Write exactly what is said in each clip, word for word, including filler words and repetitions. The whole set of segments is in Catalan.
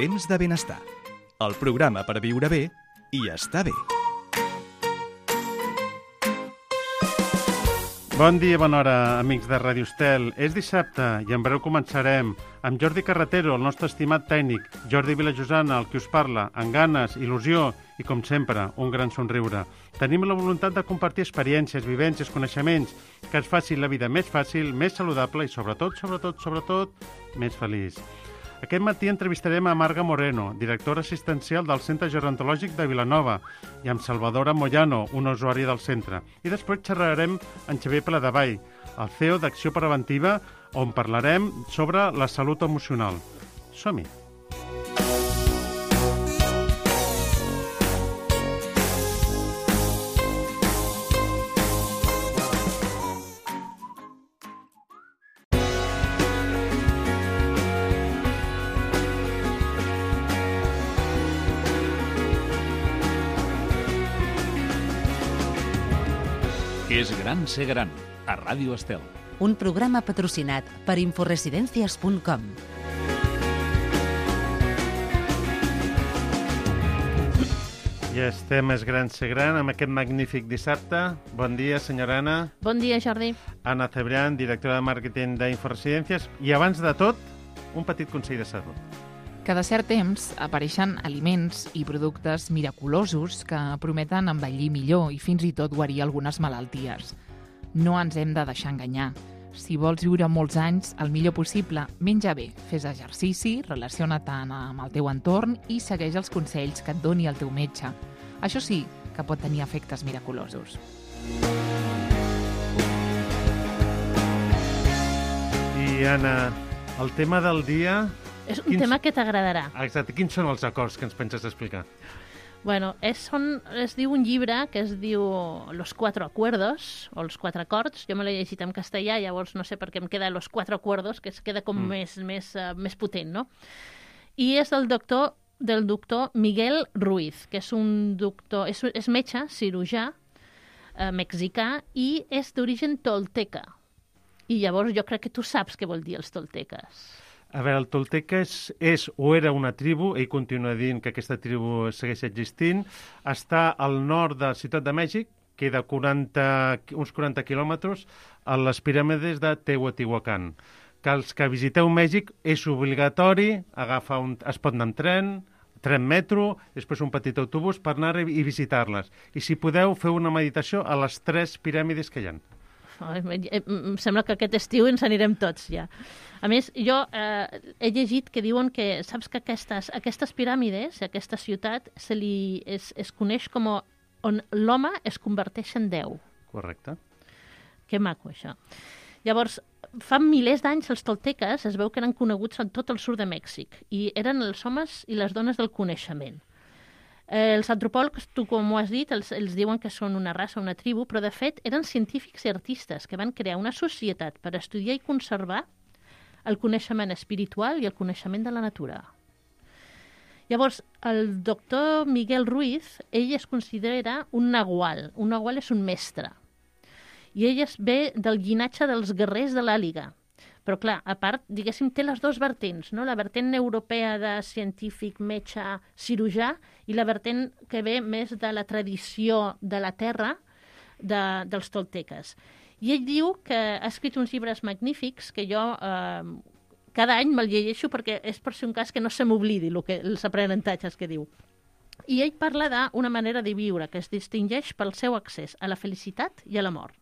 Temps de benestar. El programa per viure bé i estar bé. Bon dia, bona hora, amics de Ràdio Estel. És dissabte i en breu començarem amb Jordi Carretero, el nostre estimat tècnic, Jordi Vilajosana, el qui us parla, amb ganes, il·lusió i, com sempre, un gran somriure. Tenim la voluntat de compartir experiències, vivències, coneixements, que ens facin la vida més fàcil, més saludable i, sobretot, sobretot, sobretot, més feliç. Aquest matí entrevistarem a Marga Moreno, directora assistencial del Centre Gerontològic de Vilanova, i amb Salvadora Moyano, una usuària del centre. I després xerrarem amb Xavier Pladevall, el C E O d'Acció Preventiva, on parlarem sobre la salut emocional. Som-hi! És gran ser gran, a Ràdio Estel. Un programa patrocinat per inforesidencias punt com. Ja estem més gran ser gran amb aquest magnífic dissabte. Bon dia, senyora Anna. Bon dia, Jordi. Anna Cebrián, directora de màrqueting d'Inforesidències. I abans de tot, un petit consell de salut. Cada cert temps apareixen aliments i productes miraculosos que prometen envellir millor i fins i tot guarir algunes malalties. No ens hem de deixar enganyar. Si vols viure molts anys, el millor possible, menja bé, fes exercici, relaciona't amb el teu entorn i segueix els consells que et doni el teu metge. Això sí, que pot tenir efectes miraculosos. I, Anna, el tema del dia... És un quins... tema que t'agradarà. Exacte. Quins són els acords que ens penses explicar? Bueno, és, són, es diu un llibre que es diu Los Cuatro Acuerdos, o Els Quatre Acords. Jo me l'he llegit en castellà, llavors no sé per què em queda Los Cuatro Acuerdos, que es queda com mm. més, més, uh, més potent, no? I és del doctor, del doctor Miguel Ruiz, que és un doctor, és, és metge, cirurgià, uh, mexicà, i és d'origen tolteca. I llavors jo crec que tu saps què vol dir els tolteques. A veure, el tolteca és, és o era una tribu, ell continua dient que aquesta tribu segueix existint, està al nord de la Ciutat de Mèxic, queda quaranta, uns quaranta quilòmetres, a les piràmides de Teotihuacan. Que els que visiteu Mèxic és obligatori, agafar un, es pot anar en tren, tren metro, després un petit autobús per anar i visitar-les. I si podeu, feu una meditació a les tres piràmides que hi ha. Em sembla que aquest estiu ens anirem tots, ja. A més, jo eh, he llegit que diuen que, saps que aquestes, aquestes piràmides, aquesta ciutat, se li es, es coneix com a, on l'home es converteix en Déu. Correcte. Que maco, això. Llavors, fa milers d'anys els tolteques es veu que eren coneguts en tot el sud de Mèxic i eren els homes i les dones del coneixement. Eh, els antropòlegs, tu com ho has dit, els, els diuen que són una raça, una tribu, però de fet eren científics i artistes que van crear una societat per estudiar i conservar el coneixement espiritual i el coneixement de la natura. Llavors, el doctor Miguel Ruiz, ell es considera un nagual. Un nagual és un mestre. I ell es ve del llinatge dels guerrers de l'Àliga. Però, clar, a part, diguéssim, té les dues vertents, no? La vertent europea de científic, metge, cirurgià, i la vertent que ve més de la tradició de la terra de, dels tolteques. I ell diu que ha escrit uns llibres magnífics que jo eh, cada any me'l llegeixo perquè és per si un cas que no se m'oblidi el que, els aprenentatges que diu. I ell parla d'una manera de viure que es distingeix pel seu accés a la felicitat i a la mort.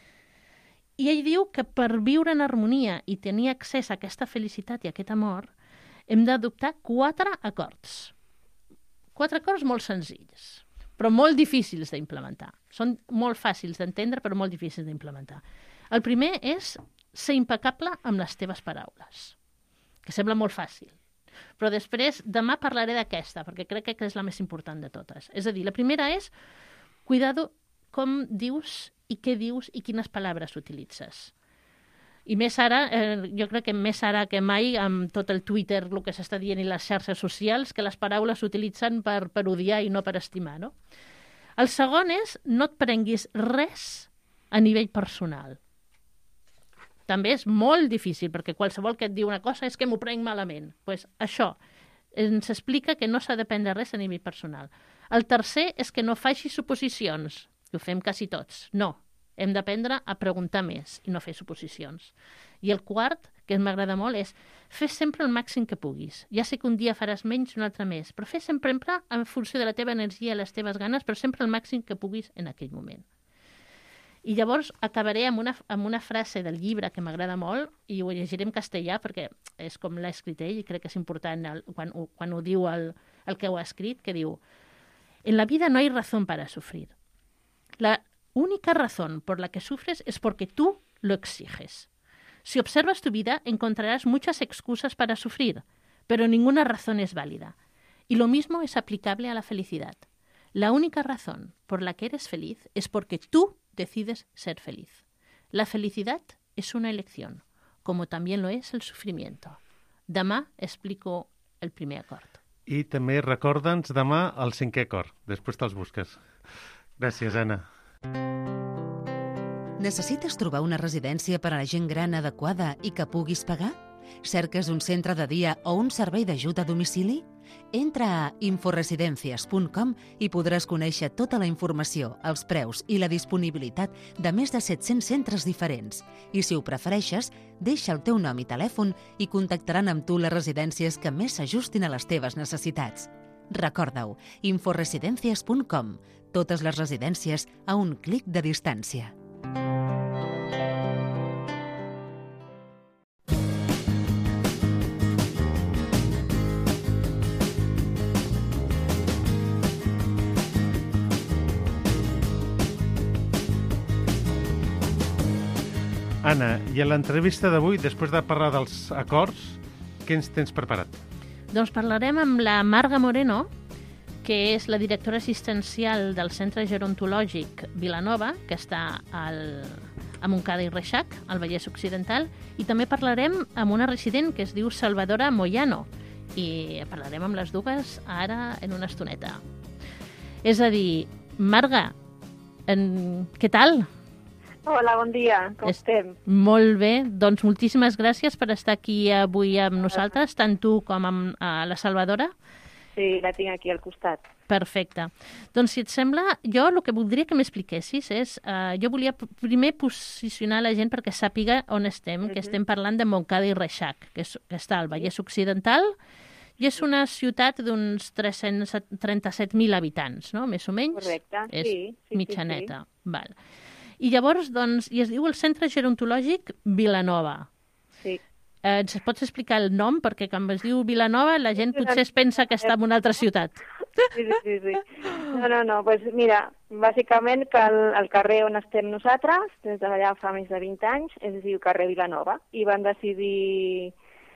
I ell diu que per viure en harmonia i tenir accés a aquesta felicitat i a aquest amor, hem d'adoptar quatre acords. Quatre acords molt senzills, però molt difícils d'implementar. Són molt fàcils d'entendre, però molt difícils d'implementar. El primer és ser impecable amb les teves paraules, que sembla molt fàcil. Però després, demà parlaré d'aquesta, perquè crec que és la més important de totes. És a dir, la primera és cuidado com dius i què dius i quines paraules utilitzes. I més ara, eh, jo crec que més ara que mai, amb tot el Twitter, el que s'està dient i les xarxes socials, que les paraules s'utilitzen per, per odiar i no per estimar, no? El segon és no et prenguis res a nivell personal. També és molt difícil, perquè qualsevol que et diu una cosa és que m'ho prenc malament. Pues això, ens explica que no s'ha de prendre res a nivell personal. El tercer és que no faci suposicions, que ho fem quasi tots. No, hem d'aprendre a preguntar més i no fer suposicions. I el quart, que m'agrada molt, és fer sempre el màxim que puguis. Ja sé que un dia faràs menys i un altre més, però fer sempre en funció de la teva energia i les teves ganes, però sempre el màxim que puguis en aquell moment. I llavors acabaré amb una, amb una frase del llibre que m'agrada molt i ho llegiré en castellà perquè és com l'ha escrit ell i crec que és important el, quan, quan ho diu el, el que ho ha escrit, que diu: en la vida no hay razón para sufrir. La única razón por la que sufres es porque tú lo exiges. Si observas tu vida, encontrarás muchas excusas para sufrir, pero ninguna razón es válida. Y lo mismo es aplicable a la felicidad. La única razón por la que eres feliz es porque tú decides ser feliz. La felicidad es una elección, como también lo es el sufrimiento. Demà explico el primer acord. I també recorda'ns demà el cinquè acord. Després te'ls busques. Gràcies, Anna. Necessites trobar una residència per a la gent gran adequada i que puguis pagar? Cerques un centre de dia o un servei d'ajut a domicili? Entra a inforesidencias punt com i podràs conèixer tota la informació, els preus i la disponibilitat de més de set-cents centres diferents. I si ho prefereixes, deixa el teu nom i telèfon i contactaran amb tu les residències que més s'ajustin a les teves necessitats. Recorda-ho, inforesidencias punt com. Totes les residències a un clic de distància. Anna, i a l'entrevista d'avui, després de parlar dels acords, què ens tens preparat? Doncs parlarem amb la Marga Moreno, que és la directora assistencial del Centre Gerontològic Vilanova, que està al, a Montcada i Reixac, al Vallès Occidental, i també parlarem amb una resident que es diu Salvadora Moyano, i parlarem amb les dues ara en una estoneta. És a dir, Marga, en... què tal? Hola, bon dia, com És... estem? Molt bé, doncs moltíssimes gràcies per estar aquí avui amb nosaltres, tant tu com amb uh, la Salvadora. Sí, la tinc aquí al costat. Perfecte. Doncs, si et sembla, jo el que voldria que m'expliquessis és... Uh, jo volia primer posicionar la gent perquè sàpiga on estem, uh-huh. que estem parlant de Montcada i Reixac, que, és, que està al Vallès Occidental, i és una ciutat d'uns tres-cents trenta-set mil habitants, no?, més o menys. Correcte, és sí. sí mitjaneta. Sí, sí. Val. I llavors, doncs, i es diu el Centre Gerontològic Vilanova. Sí. Eh, ens pots explicar el nom? Perquè quan es diu Vilanova la gent potser es pensa que està en una altra ciutat. Sí, sí, sí. sí. No, no, no, pues mira, bàsicament que el, el carrer on estem nosaltres, des d'allà fa més de vint anys, es diu carrer Vilanova, i van decidir,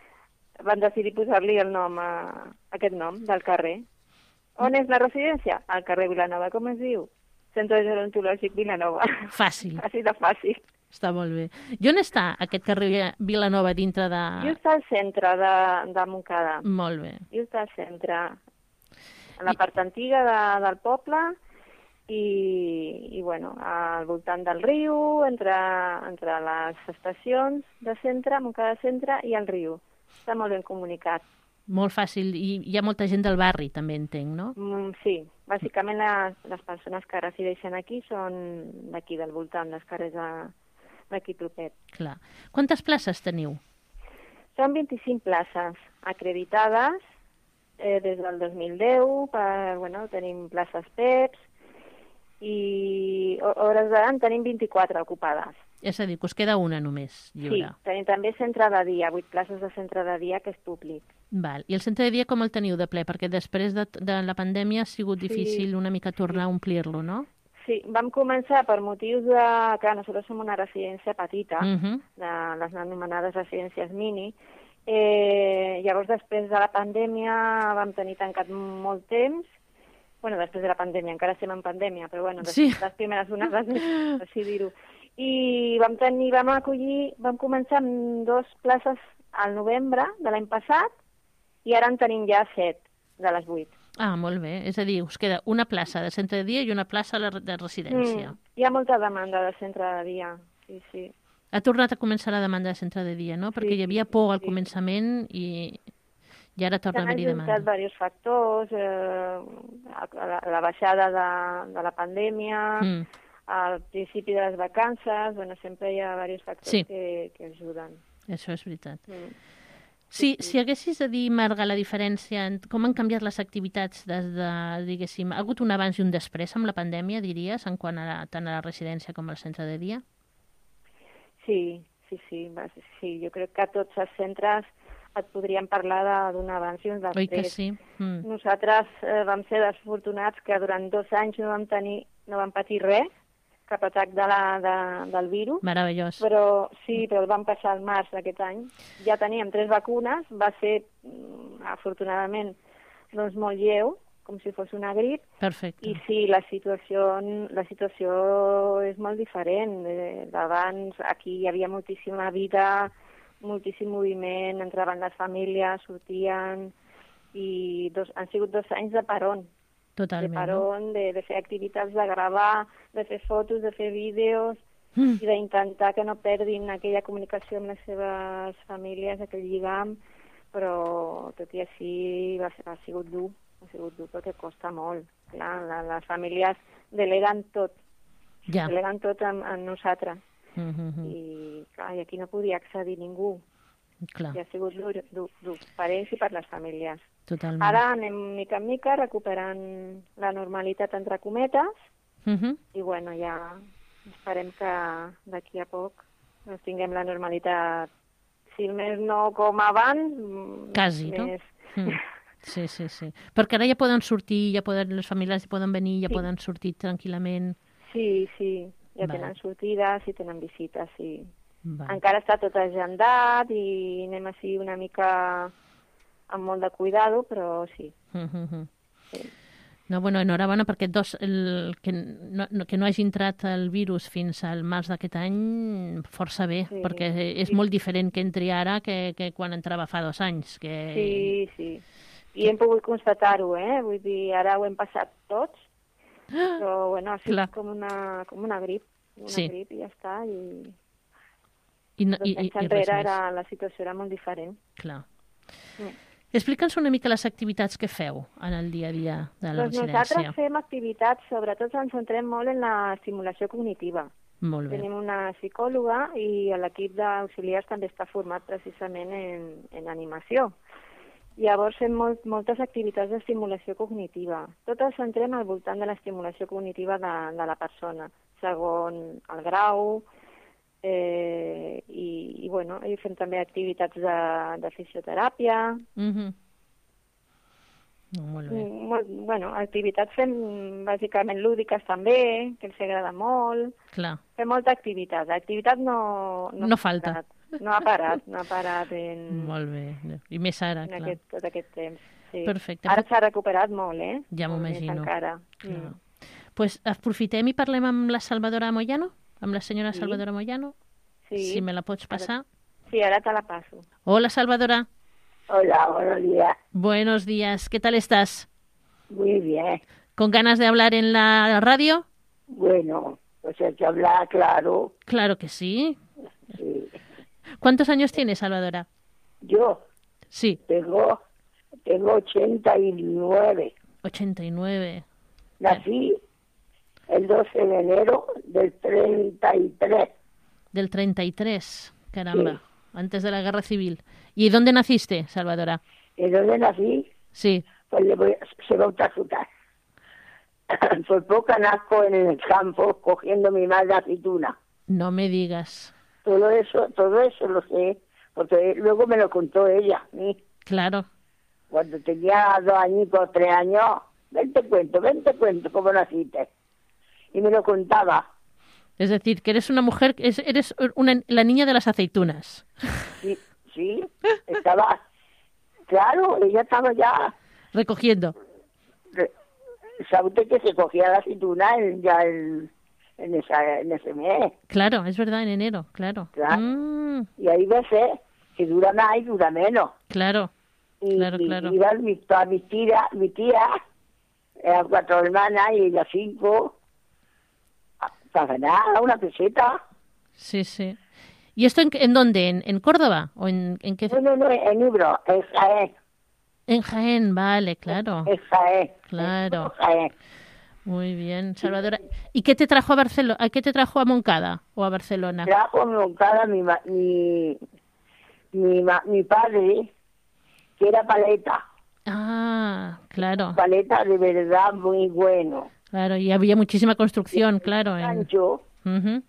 van decidir posar-li el nom a, aquest nom del carrer. On és la residència? Al carrer Vilanova, com es diu? Centre Gerontològic Vilanova. Fàcil. Així de fàcil. Està molt bé. I on està aquest carrer Vilanova dintre de... Just al centre de, de Montcada. Molt bé. Just al centre. A la part antiga de, del poble i, i bueno, al voltant del riu, entre, entre les estacions de centre, Montcada Centre i el riu. Està molt ben comunicat. Molt fàcil. I hi ha molta gent del barri, també entenc, no? Mm, sí. Bàsicament les, les persones que resideixen aquí són d'aquí, del voltant, dels carrers d'aquí propet. Clar. Quantes places teniu? Són vint-i-cinc places acreditades eh, des del dos mil deu. Per, bueno, tenim places P E Ps i hores d'ara en tenim vint-i-quatre ocupades. És a dir, que us queda una només lliure. Sí, tenim també centre de dia, vuit places de centre de dia que és públic. Val. I el centre de dia com el teniu de ple? Perquè després de, de la pandèmia ha sigut difícil sí. una mica tornar a omplir-lo, no? Sí, vam començar per motius de... que nosaltres som una residència petita, uh -huh. de les anomenades residències mini. Eh, llavors, després de la pandèmia vam tenir tancat molt temps. Bueno, després de la pandèmia, encara estem en pandèmia, però bueno, sí. les primeres onades, per així dir-ho. I vam tenir, vam acollir, vam començar amb dues places al novembre de l'any passat i ara en tenim ja set de les vuit. Ah, molt bé. És a dir, us queda una plaça de centre de dia i una plaça de residència. Mm, hi ha molta demanda de centre de dia, sí, sí. Ha tornat a començar la demanda de centre de dia, no? Perquè sí, hi havia por al sí. començament i, I ara torna a S'han haver-hi demanda. ajuntat diversos factors, eh, la, la baixada de, de la pandèmia, Mm. al principi de les vacances, bueno, sempre hi ha diversos factors Sí. que, que ajuden. Això és veritat. Mm. Sí, si haguessis de dir, Marga, la diferència, en com han canviat les activitats des de, diguéssim, ha hagut un abans i un després amb la pandèmia, diries, en quant a la, tant a la residència com al centre de dia? Sí, sí, sí, va, sí. Jo crec que tots els centres et podrien parlar de- d'un abans i un després. Oi que sí? Mm. Nosaltres eh, vam ser desafortunats que durant dos anys no vam tenir, no vam patir res, cap atac de la, de, del virus, Meravellós. però sí, però el vam passar al març d'aquest any. Ja teníem tres vacunes, va ser, mm, afortunadament, doncs molt lleu, com si fos una grip, Perfecte. i sí, la situació, la situació és molt diferent. Eh, D'abans aquí hi havia moltíssima vida, moltíssim moviment, entraven les famílies, sortien, i dos, han sigut dos anys de parón. De Totalment. no? parón, de, de fer activitats, de gravar, de fer fotos, de fer vídeos, Mm. i d'intentar que no perdin aquella comunicació amb les seves famílies, aquell lligam, però tot i així va ser, ha sigut dur, ha sigut dur perquè costa molt. Clar, la, les famílies deleguen tot, Ja. deleguen tot en, en nosaltres, Mm -hmm. i, clar, i aquí no podia accedir ningú, Clar, i ha sigut dur, dur, dur per ells i per les famílies. totalment. Ara anem mica en mica recuperant la normalitat entre cometes, Mm -hmm. i bueno, ja esperem que d'aquí a poc doncs, tinguem la normalitat, si més no com abans, mm, Quasi, no? més... Mm. Sí, sí, sí. Perquè ara ja poden sortir, ja poden, les famílies ja poden venir, ja Sí. poden sortir tranquil·lament. Sí, sí, ja Vale. tenen sortides i tenen visites, sí. Vale. Encara està tot agendat i anem així una mica amb molt de cuidado, però sí. Mm -hmm. Sí. No, bueno, enhorabona perquè dos, el, que, no, no, que no hagi entrat el virus fins al març d'aquest any, força bé, Sí. perquè és Sí. molt diferent que entri ara que, que quan entrava fa dos anys. Que... Sí, sí. I hem pogut constatar-ho, eh? Vull dir, ara ho hem passat tots, però bueno, ha sigut Clar. com una, com una grip, una Sí. grip i ja està, i I, no, dos i, i, anys i res enrere més. era, la situació era molt diferent. Clar. Sí. Explica'ns una mica les activitats que feu en el dia a dia de la Doncs residència. nosaltres fem activitats, sobretot ens centrem molt en la estimulació cognitiva. Molt bé. Tenim una psicòloga i l'equip d'auxiliars també està format precisament en, en animació. Llavors fem molt, moltes activitats d'estimulació cognitiva. Totes centrem al voltant de l'estimulació cognitiva de, de la persona, segon el grau, eh, i, i, bueno, i fem també activitats de, de fisioteràpia. Mm -hmm. Molt bé. Mm, Molt, bueno, activitats fem bàsicament lúdiques també, que els agrada molt. Clar. Fem molta activitat. L'activitat no, no, No ha falta. parat. No ha parat, no ha parat en, Molt bé. I més ara, en clar. aquest, tot aquest temps. Sí. Perfecte. Ara s'ha recuperat molt, eh? Ja m'ho Molt més imagino. Encara. Clar. Mm. Pues aprofitem i parlem amb la Salvadora Moyano, amb la senyora Sí. Salvadora Moyano. Sí. Si me la pots pasar. Sí, ara te la passo. Hola, Salvadora. Hola, buenos días. Buenos días. ¿Qué tal estás? Muy bien. ¿Con ganas de hablar en la radio? Bueno, pues hay que hablar claro. Claro que sí. Sí. ¿Cuántos años tienes, Salvadora? Yo Sí, tengo, tengo ochenta y nueve. ochenta y nueve. Nací el doce de enero del treinta y tres. Del treinta y tres. Caramba, antes de la guerra civil. ¿Y dónde naciste, Salvadora? ¿Y dónde nací? Sí. Pues le voy a, se va a autoasutar. Por poco nazco en el campo cogiendo mi madre aceituna. No me digas. Todo eso, todo eso lo sé, porque luego me lo contó ella. ¿sí? Claro. Cuando tenía dos añitos, tres años, ven te cuento, ven te cuento cómo naciste. Y me lo contaba. Es decir, que eres una mujer, es- eres una, la niña de las aceitunas. Sí, sí, estaba, claro, ella estaba ya, Recogiendo. re- sabe usted que se cogía la aceituna en, ya en, en, esa, en ese mes. Claro, es verdad, en enero, claro. Claro. Mm, Y hay veces que dura más y dura menos. claro. Y, Claro, y claro. iban mis, todas mis tías, mi tía, eran cuatro hermanas y ellas cinco, a- para ganar una peseta. Sí, sí. ¿Y esto en, en dónde? ¿En, en Córdoba? ¿O en, en qué? No, no, no, en Ibro, en Jaén. En Jaén, vale, claro. Es Jaén. Claro. Es Jaén. Muy bien, Salvadora. ¿Y qué te trajo a Barcelona? ¿A qué te trajo a Moncada o a Barcelona? Trajo a Moncada mi, ma- mi, mi, ma- mi padre, que era paleta. Ah, claro. Paleta de verdad muy bueno. Claro, y había muchísima construcción, claro. En... Sancho Ujú.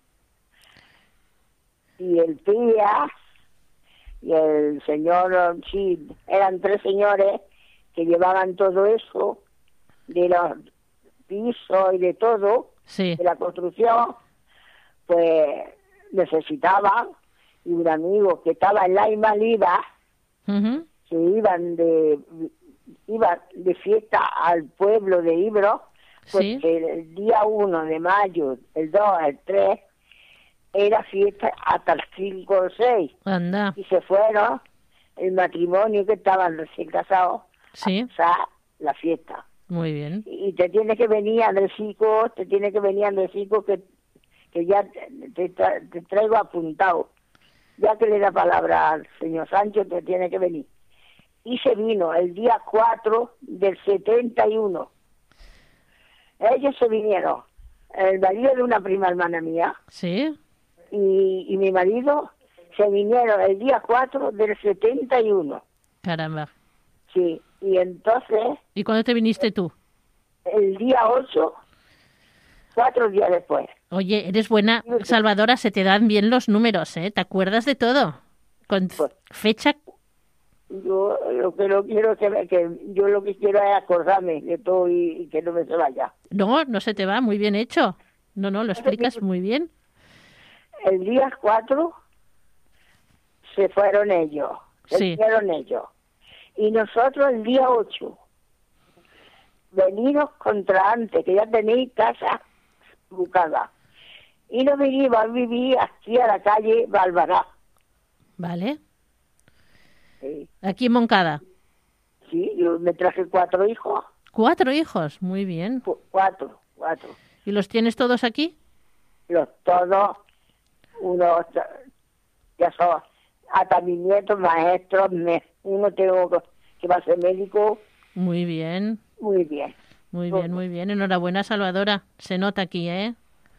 y el Pías y el señor, sí, eran tres señores que llevaban todo eso de los pisos y de todo, Sí, de la construcción, pues necesitaban, y un amigo que estaba en la Invalida, ujú, que iban de iban de fiesta al pueblo de Ibro, porque sí, el día uno de mayo, el dos, el tres, era fiesta hasta el cinco o seis, anda, y se fueron el matrimonio que estaban recién casados sí, a pasar la fiesta. muy bien. Y te tiene que venir Andresico, te tiene que venir Andresico, que, que ya te, te, tra- te traigo apuntado. Ya que le da palabra al señor Sancho, te tiene que venir. Y se vino el día cuatro del setenta y uno. Ellos se vinieron, el marido de una prima hermana mía Sí, y, y mi marido se vinieron el día cuatro del setenta y uno. caramba. Sí, y entonces ¿Y cuándo te viniste tú? el día ocho, cuatro días después. Oye, eres buena, Salvadora, se te dan bien los números, ¿eh? ¿Te acuerdas de todo? Con Pues- fecha, Yo lo que no quiero es que, me- que yo lo que quiero es acordarme de todo y, y que no me se vaya. no, no se te va, muy bien hecho. No, no, lo explicas muy bien. El día cuatro se fueron ellos, se Sí. fueron ellos. Y nosotros el día ocho, venidos contra antes, que ya tenéis casa buscada. Y nos vinimos a vivir aquí a la calle Balbará. Vale. Sí, Aquí en Moncada. sí, yo me traje cuatro hijos, Cuatro hijos, muy bien. cu- cuatro, cuatro. ¿Y los tienes todos aquí? Los todos, unos, ya son, hasta mis nietos, maestros, me, uno tengo que- que va a ser médico, Muy bien, muy bien. muy bien, muy bien. Enhorabuena, Salvadora. Se nota aquí, ¿eh?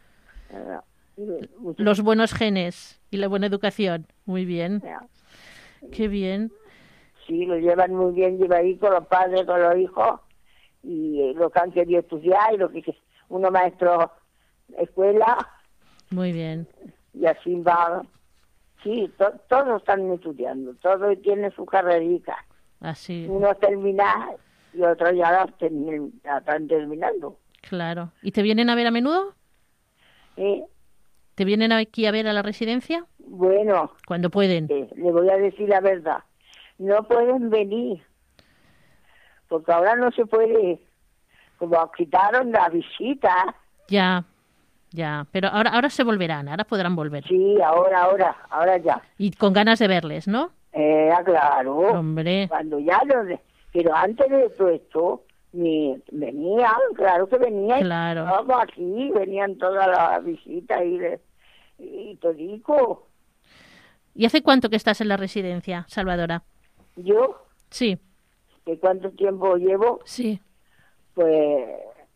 Eh, mucho- Los buenos genes y la buena educación. Muy bien. Qué bien. Sí, lo llevan muy bien, lleva ahí con los padres, con los hijos, y eh, lo que han querido estudiar, y lo que uno maestro escuela, Muy bien. y así va. Sí, to- todos están estudiando, todos tienen su carrerica. Así, Uno termina y otros ya, la termi- la están terminando. claro. ¿Y te vienen a ver a menudo? ¿Eh? ¿Te vienen aquí a ver a la residencia? Bueno, Cuando pueden. eh, le voy a decir la verdad. No pueden venir, porque ahora no se puede, como quitaron la visita. Ya, ya. Pero ahora, ahora se volverán, ahora podrán volver. Sí, ahora, ahora, ahora ya. Y con ganas de verles, ¿no? Eh, claro. Hombre, Cuando ya lo de- pero antes de todo esto, ni, venían, claro que venían. Claro. Vamos aquí, venían todas las visitas y, de- y todico. ¿y hace cuánto que estás en la residencia, Salvadora? Yo, Sí, ¿de cuánto tiempo llevo? sí. Pues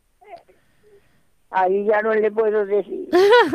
ahí ya no le puedo decir.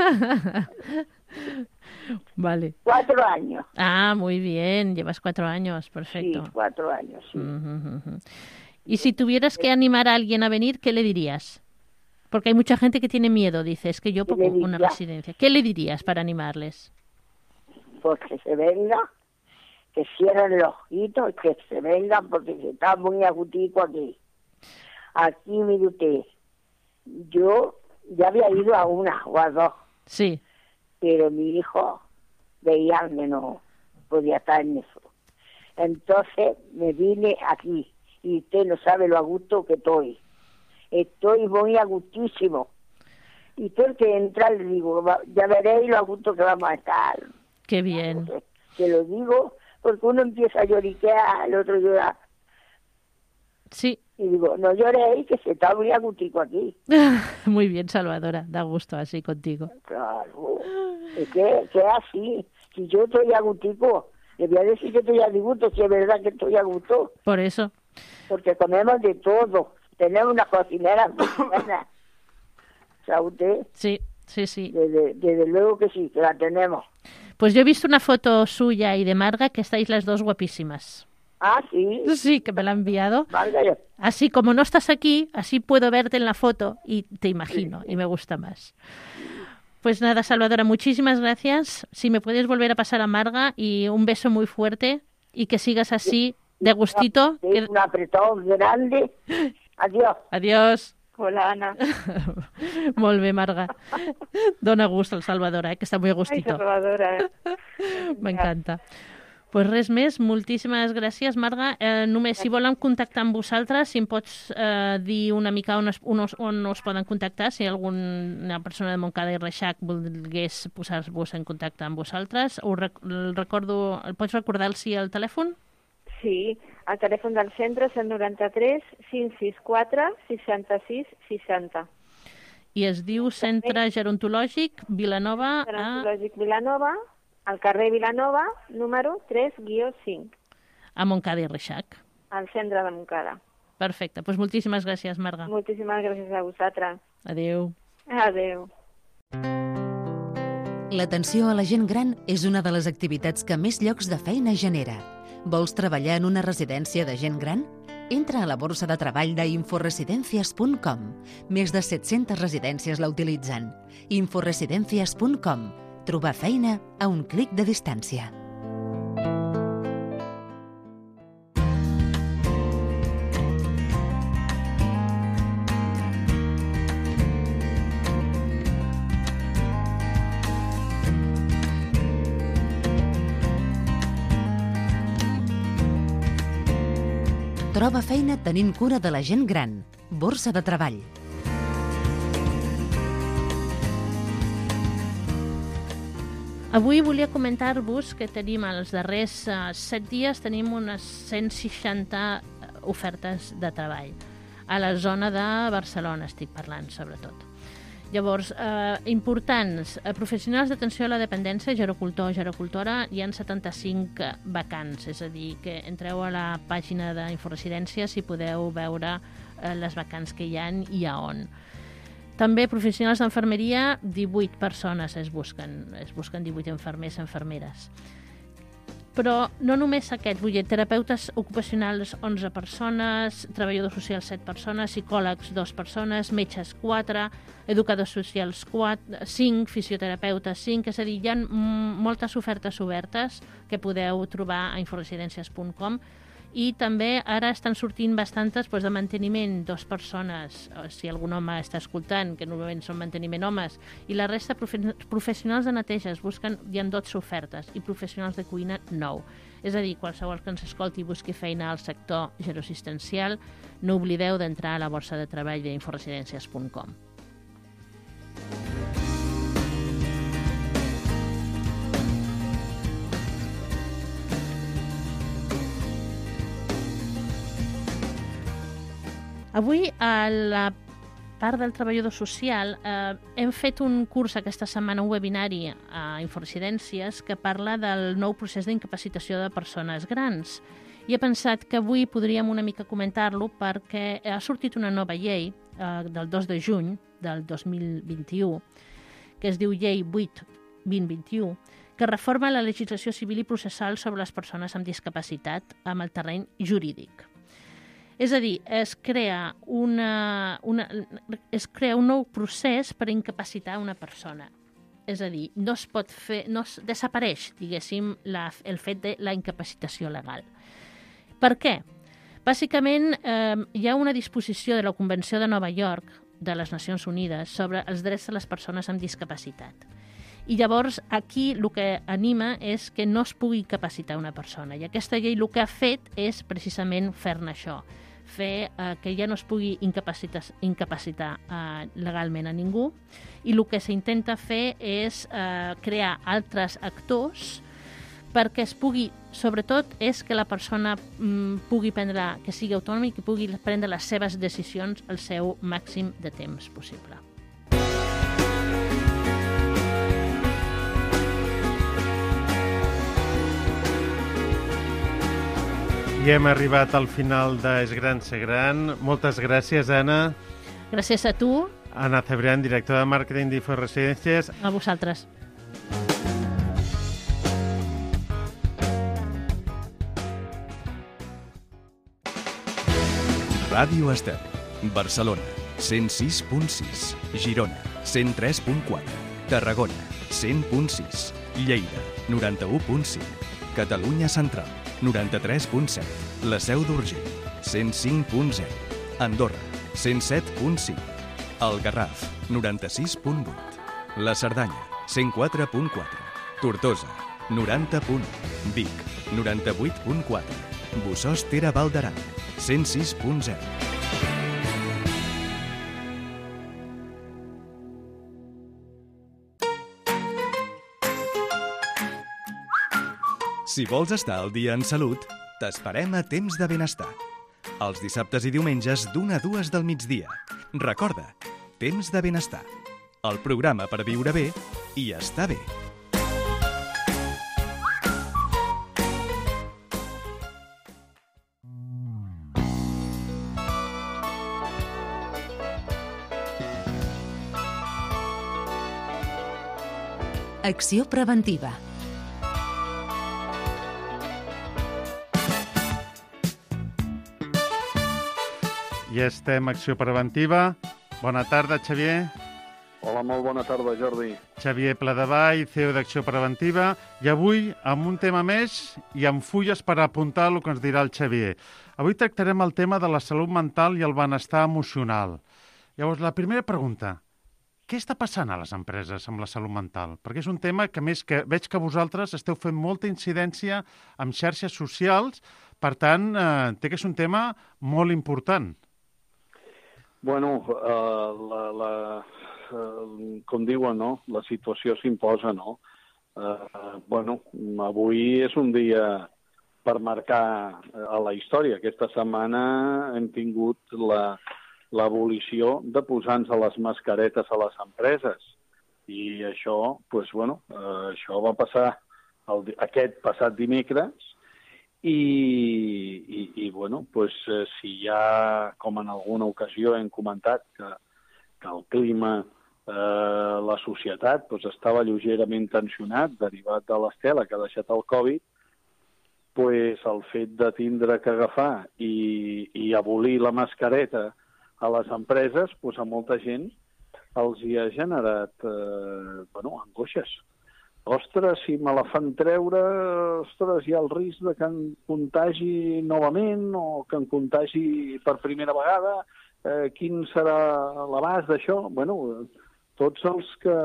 Vale. Cuatro años. Ah, muy bien. Llevas cuatro años. Perfecto. Sí, cuatro años, sí. Ujú, ujú. Y si tuvieras que animar a alguien a venir, ¿qué le dirías? Porque hay mucha gente que tiene miedo, dices, que yo ¿Qué pongo le una diría? residencia. ¿Qué le dirías para animarles? Pues que se venga, que cierren los ojitos, que se vengan porque se está muy agutico aquí. Aquí, mire usted, yo ya había ido a una o a dos, Sí, pero mi hijo veía que no podía estar en eso. Entonces me vine aquí y usted no sabe lo a gusto que estoy. Estoy muy a gustísimo. Y todo el que entra le digo, va- ya veréis lo a gusto que vamos a estar. qué bien. Que, que lo digo porque uno empieza a lloriquear, el otro llora. Sí, Y digo, no lloréis, que se está muy agutico aquí. muy bien, Salvadora. Da gusto así contigo. Claro. Es que, que así. Si yo estoy a gutico, le voy a decir que estoy a disgusto, si es verdad que estoy a gusto. Por eso, porque comemos de todo. Tenemos una cocinera muy buena. ¿Sabe usted? Sí, sí, sí. Desde, desde luego que sí, que la tenemos. Pues yo he visto una foto suya y de Marga que estáis las dos guapísimas. Ah, sí. Sí, que me la ha enviado. Marga, yo. Así como no estás aquí, así puedo verte en la foto y te imagino y me gusta más. Pues nada, Salvadora, muchísimas gracias. Si me puedes volver a pasar a Marga y un beso muy fuerte y que sigas así de gustito. Sí, Que... un apretón grande. Adiós. Adiós. Hola, Anna. Molt bé, Marga. Dóna gust al Salvador, eh, que està muy a Ai, gustito. Salvadora, eh? M'encanta. Pues res més, moltíssimes gràcies, Marga. Eh, només, si volen contactar amb vosaltres, si em pots eh, dir una mica on, es, on, us, on us poden contactar, si alguna persona de Montcada i Reixac volgués posar-vos en contacte amb vosaltres. Ho rec el recordo, el pots recordar-los el telèfon? Sí, el telèfon del centre és el noranta-tres cinc sis quatre seixanta-sis seixanta. I es diu Centre Gerontològic Vilanova a... Gerontològic Vilanova, al carrer Vilanova, número tres guió cinc. a Montcada i Reixac. Al centre de Montcada. Perfecte, doncs moltíssimes gràcies, Marga. Moltíssimes gràcies a vosaltres. Adéu. Adéu. L'atenció a la gent gran és una de les activitats que més llocs de feina genera. Vols treballar en una residència de gent gran? Entra a la borsa de treball d'inforesidencias punt com. Més de set-centes residències la utilitzen. inforesidencias punt com. Trobar feina a un clic de distància. Troba feina tenint cura de la gent gran. Borsa de treball. Avui volia comentar-vos que tenim els darrers uh, set dies tenim unes cent seixanta ofertes de treball. A la zona de Barcelona estic parlant, sobretot. Llavors, eh, importants, eh, professionals d'atenció a la dependència, gerocultor o gerocultora, hi ha setanta-cinc vacants, és a dir, que entreu a la pàgina d'Inforesidències i podeu veure eh, les vacants que hi ha i a on. També professionals d'enfermeria, divuit persones es busquen, es busquen divuit infermers i infermeres. Però no només aquest, vull dir, terapeutes ocupacionals onze persones, treballadors socials set persones, psicòlegs dos persones, metges quatre, educadors socials quatre, cinc, fisioterapeutes cinc, és a dir, hi ha moltes ofertes obertes que podeu trobar a inforesidències punt com i també ara estan sortint bastantes doncs, de manteniment, dos persones, si algun home està escoltant, que normalment són manteniment homes, i la resta profe professionals de neteja es busquen, hi ha dotze ofertes, i professionals de cuina nou. És a dir, qualsevol que ens escolti i busqui feina al sector geroassistencial, no oblideu d'entrar a la borsa de treball d'inforesidències punt com. Avui, a la part del treballador social, eh, hem fet un curs aquesta setmana, un webinari a Inforesidències que parla del nou procés d'incapacitació de persones grans. I he pensat que avui podríem una mica comentar-lo perquè ha sortit una nova llei eh, del dos de juny del dos mil vint-i-u, que es diu Llei vuit vint vint-i-u, que reforma la legislació civil i processal sobre les persones amb discapacitat amb el terreny jurídic. És a dir, es crea, una, una, es crea un nou procés per incapacitar una persona. És a dir, no es pot fer, no es desapareix, diguéssim, la, el fet de la incapacitació legal. Per què? Bàsicament, eh, hi ha una disposició de la Convenció de Nova York de les Nacions Unides sobre els drets de les persones amb discapacitat. I llavors aquí el que anima és que no es pugui incapacitar una persona. I aquesta llei el que ha fet és precisament fer-ne això, fer eh, que ja no es pugui incapacitar, incapacitar eh, legalment a ningú, i el que s'intenta fer és eh, crear altres actors perquè es pugui, sobretot, és que la persona mm, pugui prendre, que sigui autònoma i que pugui prendre les seves decisions el seu màxim de temps possible. I hem arribat al final de És Gran Ser Gran. Moltes gràcies, Anna. Gràcies a tu. Anna Cebrián, directora de màrqueting d'Inforesidències. A vosaltres. Ràdio Estel, Barcelona, cent sis punt sis, Girona, cent tres punt quatre, Tarragona, cent punt sis, Lleida, noranta-u punt cinc, Catalunya Central, noranta-tres punt set, La Seu d'Urgell, cent cinc punt zero, Andorra, cent set punt cinc, El Garraf, noranta-sis punt vuit, La Cerdanya, cent quatre punt quatre, Tortosa, noranta punt u, Vic, noranta-vuit punt quatre, Bossòst Tere Val d'Aran, cent sis punt zero. Si vols estar al dia en salut, t'esperem a Temps de Benestar. Els dissabtes i diumenges d'una a dues del migdia. Recorda, Temps de Benestar. El programa per viure bé i estar bé. Acció preventiva. Ja estem a Acció Preventiva. Bona tarda, Xavier. Hola, molt bona tarda, Jordi. Xavier Pladevall, C E O d'Acció Preventiva. I avui, amb un tema més i amb fulles per apuntar el que ens dirà el Xavier. Avui tractarem el tema de la salut mental i el benestar emocional. Llavors, la primera pregunta. Què està passant a les empreses amb la salut mental? Perquè és un tema que, més que veig que vosaltres esteu fent molta incidència amb xarxes socials, per tant, eh, té que és un tema molt important. Bueno, uh, la, la, uh, com diuen, no? La situació s'imposa, no? Uh, bueno, avui és un dia per marcar a la història. Aquesta setmana hem tingut la... l'abolició de posar-nos a les mascaretes a les empreses. I això, doncs, bueno, eh, això va passar el, aquest passat dimecres i, i, i bueno, doncs, eh, si ja, com en alguna ocasió hem comentat, que, que el clima, eh, la societat, doncs, estava lleugerament tensionat, derivat de l'estela que ha deixat el Covid, doncs, el fet de tindre que agafar i, i abolir la mascareta a les empreses, doncs a molta gent els hi ha generat eh, bueno, angoixes. Ostres, si me la fan treure, ostres, hi ha el risc de que em contagi novament o que em contagi per primera vegada. Eh, quin serà l'abast d'això? Bueno, tots els que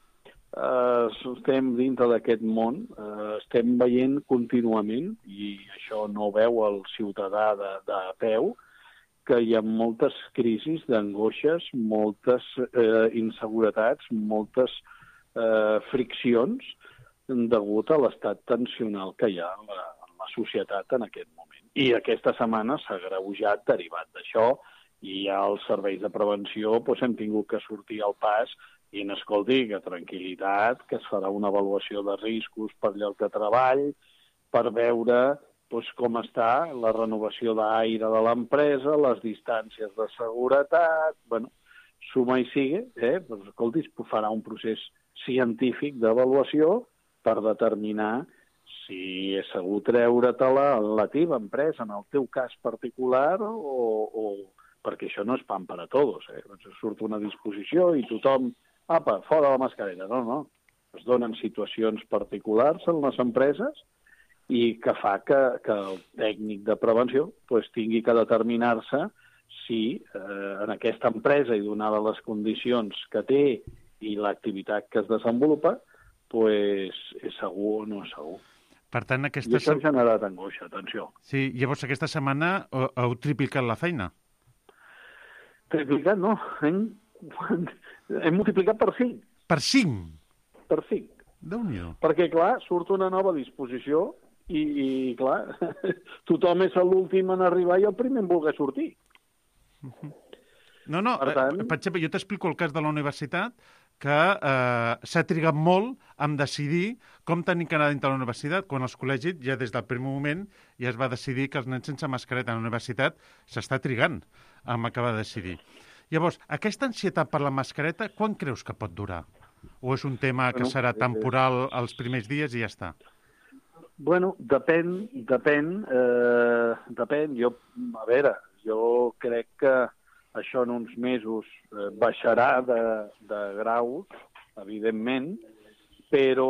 eh, estem dintre d'aquest món eh, estem veient contínuament, i això no veu el ciutadà de, de peu, que hi ha moltes crisis d'angoixes, moltes eh, inseguretats, moltes eh, friccions degut a l'estat tensional que hi ha en la, en la societat en aquest moment. I aquesta setmana s'ha agreujat derivat d'això, i ja els serveis de prevenció doncs, hem tingut que sortir al pas i, escolti, que tranquil·litat, que es farà una avaluació de riscos per lloc de treball, per veure doncs, com està la renovació d'aire de l'empresa, les distàncies de seguretat, bueno, suma i sigue, eh? Doncs, escolti, es farà un procés científic d'avaluació per determinar si és segur treure-te-la en la teva empresa, en el teu cas particular, o, o perquè això no és pan per a tots, eh? Doncs surt una disposició i tothom, apa, fora la mascareta. No, no. Es donen situacions particulars en les empreses i que fa que, que el tècnic de prevenció pues, tingui que determinar-se si eh, en aquesta empresa, i donada les condicions que té i l'activitat que es desenvolupa, pues, és segur o no és segur. Per tant, aquesta... I això ha generat angoixa, atenció. Sí, llavors aquesta setmana heu triplicat la feina. Triplicat, no. Hem, hem multiplicat per cinc. Per cinc? Per cinc. Déu-n'hi-do. Perquè, clar, surt una nova disposició i, i clar, tothom és l'últim en arribar i el primer en voler sortir. No, no, per tant... per exemple, jo t'explico el cas de la universitat. que eh, s'ha trigat molt en decidir com tenir que anar dintre la universitat, quan els col·legis ja des del primer moment ja es va decidir que els nens sense mascareta a la universitat s'està trigant en acabar de decidir. Llavors, aquesta ansietat per la mascareta, quan creus que pot durar? O és un tema que serà temporal els primers dies i ja està? Bueno, depèn, depèn, eh, depèn. Jo, a veure, jo crec que això en uns mesos eh, baixarà de, de graus, evidentment, però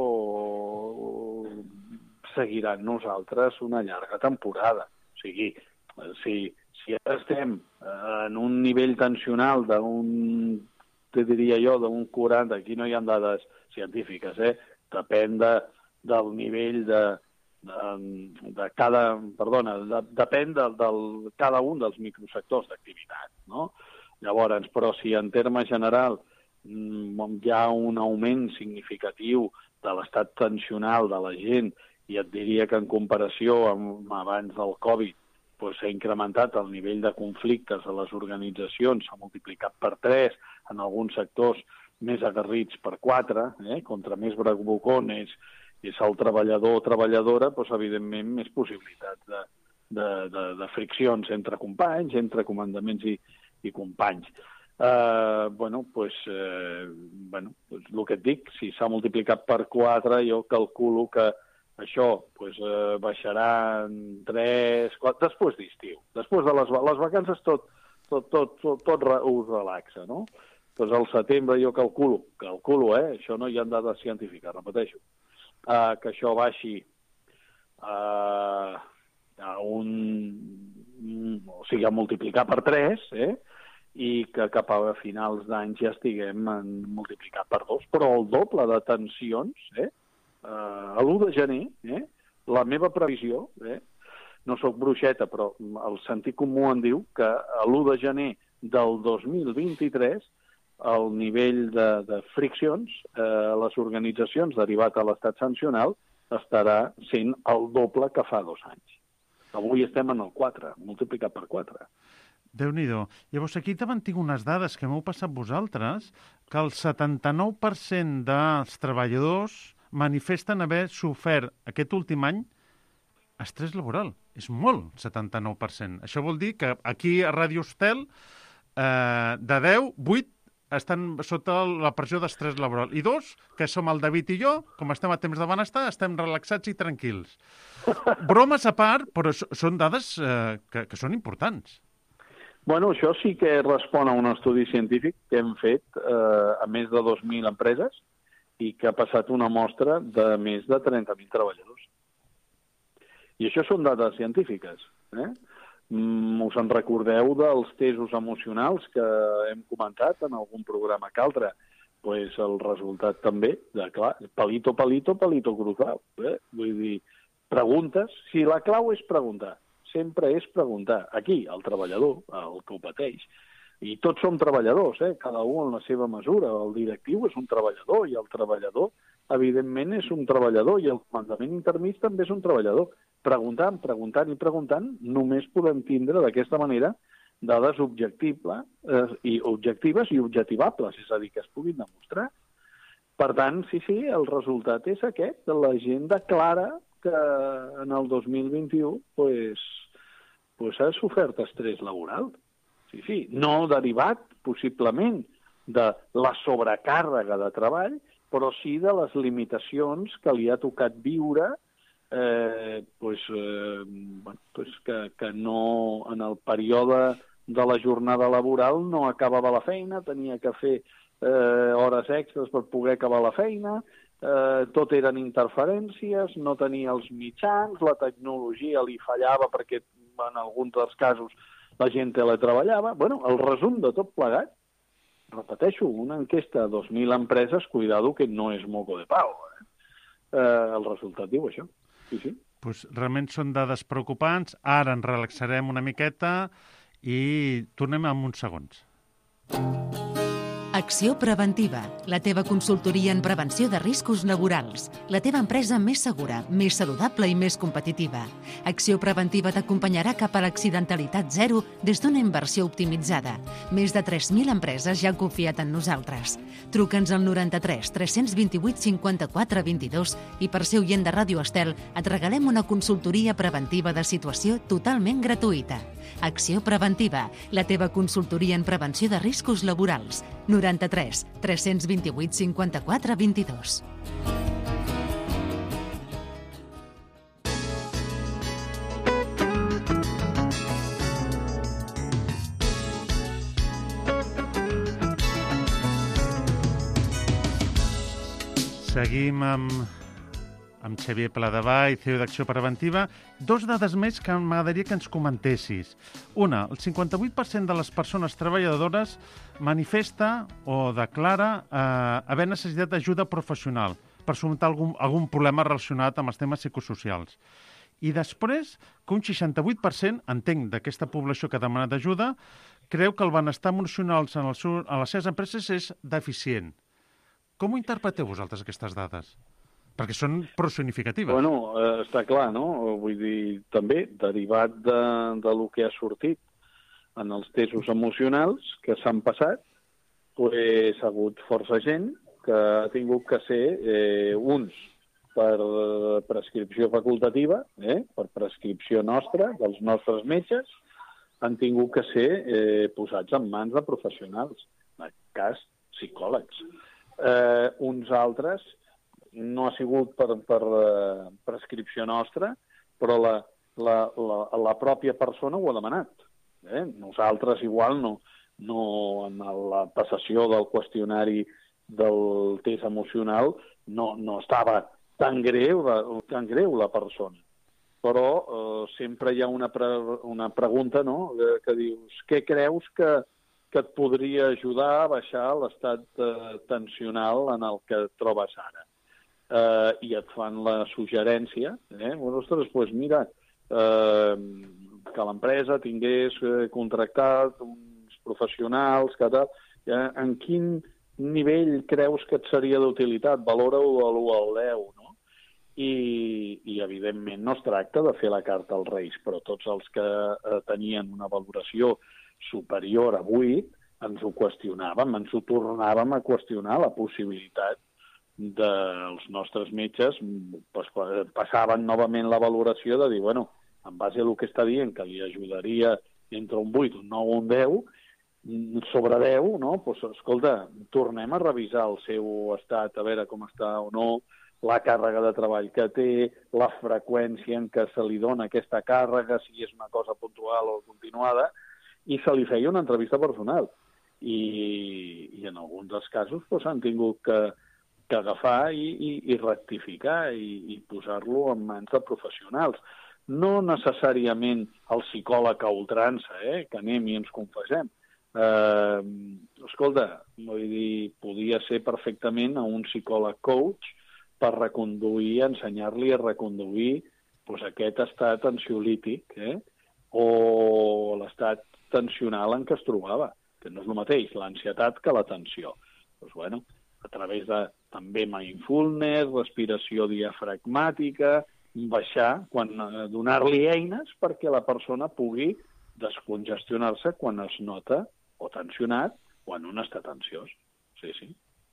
seguirà amb nosaltres una llarga temporada. O sigui, si, si ara estem en un nivell tensional d'un, te diria jo, d'un quaranta, aquí no hi ha dades científiques, eh? Depèn de, del nivell de, de, de cada, perdona, de, depèn de, del cada un dels microsectors d'activitat, no? Llavors, però si en termes general hi ha un augment significatiu de l'estat tensional de la gent, i et diria que en comparació amb abans del Covid doncs s'ha incrementat el nivell de conflictes a les organitzacions, s'ha multiplicat per tres, en alguns sectors més aguerrits per quatre, eh? Contra més bravucón és, és el treballador o treballadora, doncs evidentment més possibilitats de, de, de, de friccions entre companys, entre comandaments i, i companys. Uh, bueno, pues, uh, bueno, pues el que et dic, si s'ha multiplicat per quatre, jo calculo que això pues, uh, baixarà en tres, quatre, després d'estiu. Després de les, les vacances tot, tot, tot, tot, tot us relaxa, no? Doncs al setembre jo calculo, calculo, eh? Això no hi ha dades científiques, repeteixo, uh, que això baixi uh, a un... o sigui, a multiplicar per tres, eh? I que cap a finals d'any ja estiguem en multiplicat per dos, però el doble de tensions, eh? Uh, a l'u de gener, eh? La meva previsió, eh? No sóc bruixeta, però el sentit comú em diu que a l'u de gener del dos mil vint-i-tres el nivell de, de friccions a eh, les organitzacions derivat a l'estat sancional estarà sent el doble que fa dos anys. Avui estem en el quatre, multiplicat per quatre. Déu-n'hi-do. Llavors, aquí també tinc unes dades que m'heu passat vosaltres, que el setanta-nou per cent dels treballadors manifesten haver sofert aquest últim any estrès laboral. És molt, setanta-nou per cent. Això vol dir que aquí a Ràdio Estel, eh, de deu, vuit estan sota la pressió d'estrès laboral. I dos, que som el David i jo, com estem a temps de benestar, estem relaxats i tranquils. Bromes a part, però són dades eh, que, que són importants. Bueno, això sí que respon a un estudi científic que hem fet eh, a més de dos mil empreses i que ha passat una mostra de més de trenta mil treballadors. I això són dades científiques. Eh? Mm, us en recordeu dels tesos emocionals que hem comentat en algun programa que altre? Pues el resultat també, de clar, palito, palito, palito cruzado. Eh? Vull dir, preguntes, si la clau és preguntar, sempre és preguntar. Aquí, el treballador, el que ho pateix. I tots som treballadors, eh? Cada un en la seva mesura. El directiu és un treballador i el treballador, evidentment, és un treballador i el comandament intermig també és un treballador. Preguntant, preguntant i preguntant, només podem tindre d'aquesta manera dades objectives, eh, i objectives i objectivables, és a dir, que es puguin demostrar. Per tant, sí, sí, el resultat és aquest. La gent declara que en el dos mil vint-i-u pues, pues ha sofert estrès laboral. Sí, sí, no derivat, possiblement, de la sobrecàrrega de treball, però sí de les limitacions que li ha tocat viure, eh, pues, eh, bueno, pues que, que no, en el període de la jornada laboral no acabava la feina, tenia que fer eh, hores extres per poder acabar la feina, Eh, tot eren interferències, no tenia els mitjans, la tecnologia li fallava perquè en alguns dels casos la gent teletreballava. Bueno, el resum de tot plegat, repeteixo, una enquesta de dos mil empreses, cuidado que no és moco de pau. Eh? Eh, el resultat diu això. Sí, sí. Pues realment són dades preocupants. Ara ens relaxarem una miqueta i tornem en uns segons. Acció Preventiva, la teva consultoria en prevenció de riscos laborals. La teva empresa més segura, més saludable i més competitiva. Acció Preventiva t'acompanyarà cap a l'accidentalitat zero des d'una inversió optimitzada. Més de tres mil empreses ja han confiat en nosaltres. Truca'ns al noranta-tres tres cents vint-i-vuit cinquanta-quatre vint-i-dos i per ser oient de Ràdio Estel et regalem una consultoria preventiva de situació totalment gratuïta. Acció Preventiva, la teva consultoria en prevenció de riscos laborals. noranta-tres tres cents vint-i-vuit cinquanta-quatre vint-i-dos. Seguim amb, amb Xavier Pladevall, C E O d'Acció Preventiva. Dos dades més que m'agradaria que ens comentessis. Una, el cinquanta-vuit per cent de les persones treballadores manifesta o declara eh, haver necessitat d'ajuda professional per solucionar algun, algun problema relacionat amb els temes psicosocials. I després, que un seixanta-vuit per cent, entenc, d'aquesta població que ha demanat ajuda, creu que el benestar emocional en, el seu, en les seves empreses és deficient. Com ho interpreteu vosaltres, aquestes dades? Perquè són prou significatives. Bueno, eh, està clar, no? Vull dir, també, derivat de, de lo que ha sortit en els testos emocionals que s'han passat, pues, ha hagut força gent que ha tingut que ser eh, uns per prescripció facultativa, eh, per prescripció nostra, dels nostres metges, han tingut que ser eh, posats en mans de professionals, en aquest cas psicòlegs. Eh, uns altres no ha sigut per, per uh, prescripció nostra, però la, la, la, la pròpia persona ho ha demanat. Eh? Nosaltres igual no, no en la passació del qüestionari del test emocional no, no estava tan greu, tan greu la persona. Però eh, sempre hi ha una, pre, una pregunta, no?, que dius, què creus que, que et podria ajudar a baixar l'estat eh, tensional en el que et trobes ara? Uh, i et fan la suggerència, eh? Ostres, doncs mira, uh, que l'empresa tingués uh, contractat uns professionals, que tal, uh, en quin nivell creus que et seria d'utilitat? Valora-ho a l'u al deu, no? I, I, evidentment, no es tracta de fer la carta als Reis, però tots els que uh, tenien una valoració superior a vuit ens ho qüestionàvem, ens ho tornàvem a qüestionar, la possibilitat dels nostres metges pues, passaven novament la valoració de dir, bueno, en base a el que està dient, que li ajudaria entre un vuit, un nou o un deu, sobre deu, no? Pues, escolta, tornem a revisar el seu estat, a veure com està o no, la càrrega de treball que té, la freqüència en què se li dona aquesta càrrega, si és una cosa puntual o continuada, i se li feia una entrevista personal. I, i en alguns dels casos pues, han tingut que que agafar i, i, i rectificar i, i posar-lo en mans de professionals. No necessàriament el psicòleg a ultrança, eh, que anem i ens confessem. Eh, escolta, vull dir, podia ser perfectament a un psicòleg coach per reconduir, ensenyar-li a reconduir pues, aquest estat ansiolític, eh, o l'estat tensional en què es trobava, que no és el mateix, l'ansietat que la tensió. Doncs, bueno, a través de també mindfulness, respiració diafragmàtica, baixar, quan, donar-li eines perquè la persona pugui descongestionar-se quan es nota o tensionat o en un estat ansiós. Sí, sí.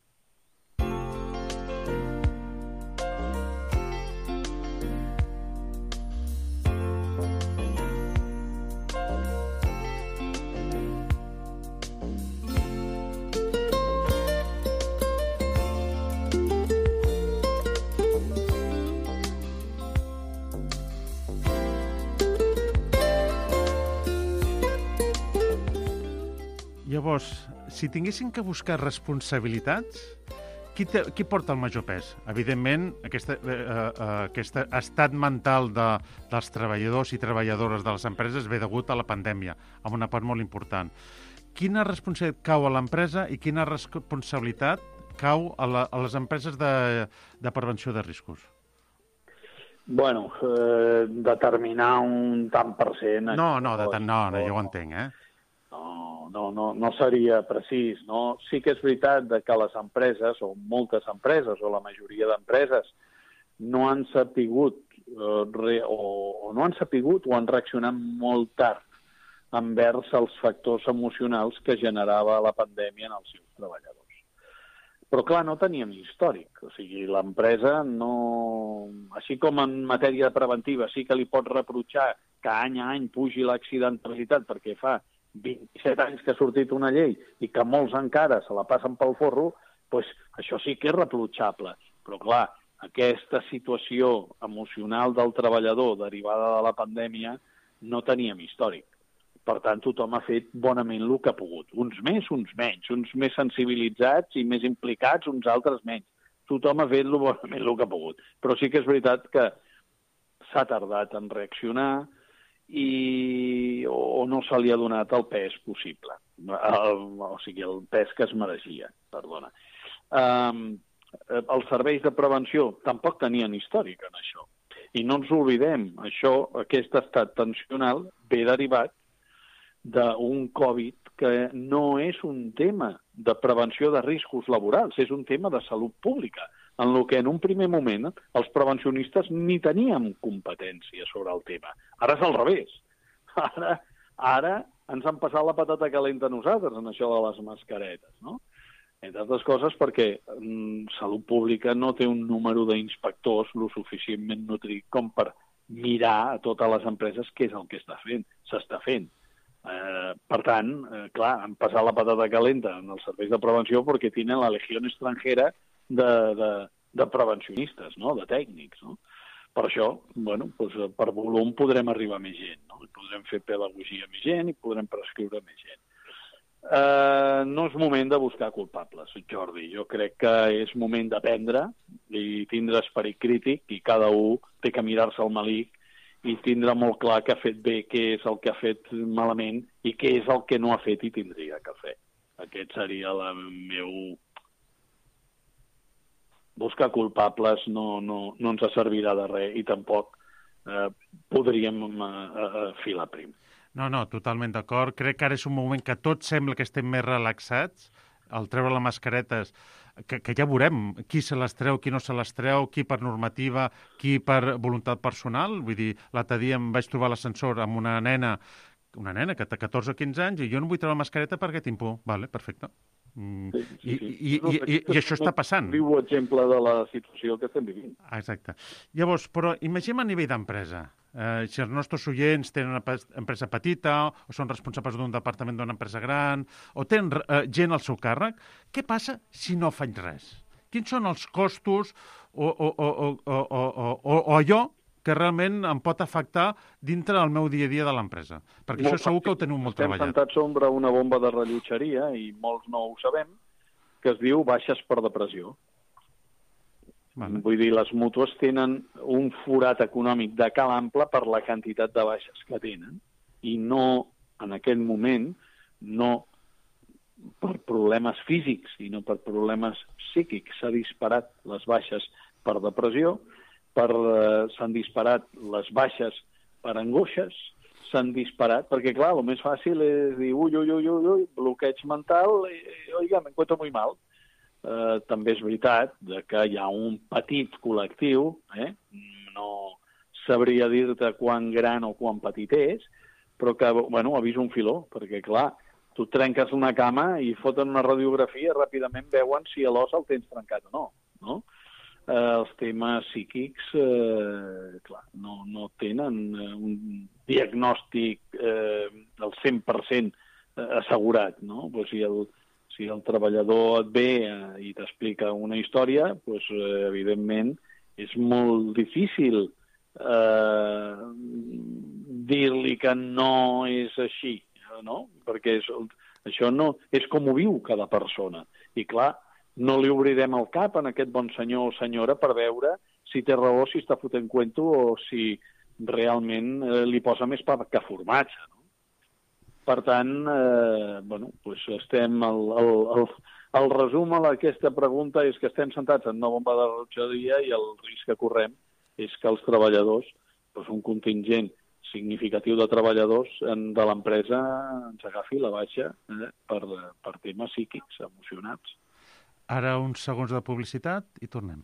Llavors, si tinguessin que buscar responsabilitats, qui, te, qui porta el major pes? Evidentment, aquesta, eh, eh, aquest estat mental de, dels treballadors i treballadores de les empreses ve degut a la pandèmia, amb una part molt important. Quina responsabilitat cau a l'empresa i quina responsabilitat cau a, la, a les empreses de, de prevenció de riscos? Bueno, eh, determinar un tant per cent... No, no, de tant, no, no, jo ho entenc, eh? No, no, no, no seria precís. No? Sí que és veritat que les empreses, o moltes empreses, o la majoria d'empreses, no han sapigut, eh, re, o, o no han sapigut o han reaccionat molt tard envers els factors emocionals que generava la pandèmia en els seus treballadors. Però, clar, no teníem històric. O sigui, l'empresa no... Així com en matèria preventiva sí que li pot reprotxar que any a any pugi l'accidentalitat perquè fa vint-i-set anys que ha sortit una llei i que molts encara se la passen pel forro, doncs això sí que és reprotxable. Però, clar, aquesta situació emocional del treballador derivada de la pandèmia no teníem històric. Per tant, tothom ha fet bonament el que ha pogut. Uns més, uns menys. Uns més sensibilitzats i més implicats, uns altres menys. Tothom ha fet bonament el que ha pogut. Però sí que és veritat que s'ha tardat en reaccionar i o no se li ha donat el pes possible. El, o sigui, el pes que es mereixia, perdona. Um, els serveis de prevenció tampoc tenien històric en això. I no ens oblidem, això, aquest estat tensional ve derivat d'un Covid que no és un tema de prevenció de riscos laborals, és un tema de salut pública, en el que en un primer moment els prevencionistes ni teníem competència sobre el tema. Ara és al revés. Ara, ara ens han passat la patata calenta a nosaltres en això de les mascaretes, no? Entre altres coses perquè mm, Salut Pública no té un número d'inspectors lo suficientment nutrit com per mirar a totes les empreses què és el que està fent, s'està fent. Eh, per tant, eh, clar, han passat la patata calenta en els serveis de prevenció perquè tenen la legió estrangera de, de, de prevencionistes, no? De tècnics. No? Per això, bueno, doncs, per volum podrem arribar a més gent, no? Podrem fer pedagogia a més gent i podrem prescriure més gent. Eh, no és moment de buscar culpables, Jordi. Jo crec que és moment d'aprendre i tindre esperit crític i cada un té que mirar-se al melic i tindrà molt clar què ha fet bé, què és el que ha fet malament i què és el que no ha fet i tindria que fer. Aquest seria el meu... Buscar culpables no, no, no ens servirà de res i tampoc eh, podríem eh, filar prim. No, no, totalment d'acord. Crec que ara és un moment que tots sembla que estem més relaxats, al treure les mascaretes, que, que ja veurem qui se les treu, qui no se les treu, qui per normativa, qui per voluntat personal. Vull dir, l'altre dia em vaig trobar a l'ascensor amb una nena, una nena que té catorze o quinze anys, i jo no vull treure la mascareta perquè tinc por. Vale, perfecte. Mm. Sí, sí, sí. I, i, i, i, i això està passant. Viu exemple de la situació que estem vivint. Exacte. Llavors, però imaginem a nivell d'empresa. Eh, si els nostres oients tenen una empresa petita o són responsables d'un departament d'una empresa gran o tenen eh, gent al seu càrrec, què passa si no faig res? Quins són els costos o, o, o, o, o, o, o, o allò que realment em pot afectar dintre del meu dia a dia de l'empresa? Perquè molt això segur que ho teniu molt Estem treballat. Estem sentats sobre una bomba de rellotgeria i molts no ho sabem, que es diu baixes per depressió. Vale. Vull dir, les mútues tenen un forat econòmic de cal ample per la quantitat de baixes que tenen i no, en aquest moment, no per problemes físics, sinó per problemes psíquics. S'ha disparat les baixes per depressió, per, eh, s'han disparat les baixes per angoixes, s'han disparat, perquè clar, el més fàcil és dir ui, ui, ui, ui, ui bloqueig mental, i, oiga, me encuentro muy mal. Eh, també és veritat que hi ha un petit col·lectiu, eh? No sabria dir-te quan gran o quan petit és, però que, bueno, ha vist un filó, perquè, clar, tu trenques una cama i foten una radiografia i ràpidament veuen si l'os el tens trencat o no, no? Eh, els temes psíquics, eh, clar, no, no tenen un diagnòstic eh, al cent per cent assegurat, no? Pues si el Si el treballador et ve eh, i t'explica una història, doncs, eh, evidentment, és molt difícil eh, dir-li que no és així, no? Perquè és, això no és com ho viu cada persona. I, clar, no li obrirem el cap a aquest bon senyor o senyora per veure si té raó, si està fotent cuento o si realment eh, li posa més pa que formatge, no? Per tant, eh, bueno, doncs estem... El, el, el, el resum a aquesta pregunta és que estem sentats en una bomba de rellotgeria i el risc que correm és que els treballadors, doncs un contingent significatiu de treballadors de l'empresa ens agafi la baixa eh, per, per temes psíquics, emocionats. Ara uns segons de publicitat i tornem.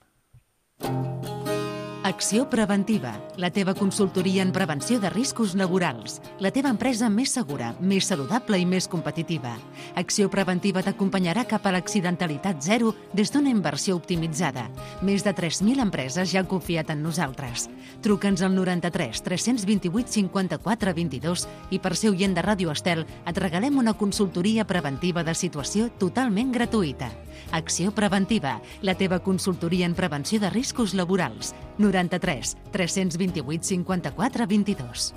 Acció Preventiva, la teva consultoria en prevenció de riscos laborals. La teva empresa més segura, més saludable i més competitiva. Acció Preventiva t'acompanyarà cap a l'accidentalitat zero des d'una inversió optimitzada. Més de tres mil empreses ja han confiat en nosaltres. Truca'ns al noranta-tres tres dos vuit cinquanta-quatre vint-i-dos i per ser oient de Ràdio Estel et regalem una consultoria preventiva de situació totalment gratuïta. Acció Preventiva, la teva consultoria en prevenció de riscos laborals. noranta-tres tres dos vuit cinquanta-quatre vint-i-dos.